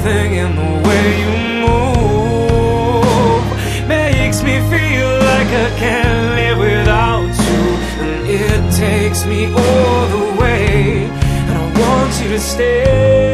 something in the way you move makes me feel like I can't live without you. And it takes me all the way, and I want you to stay.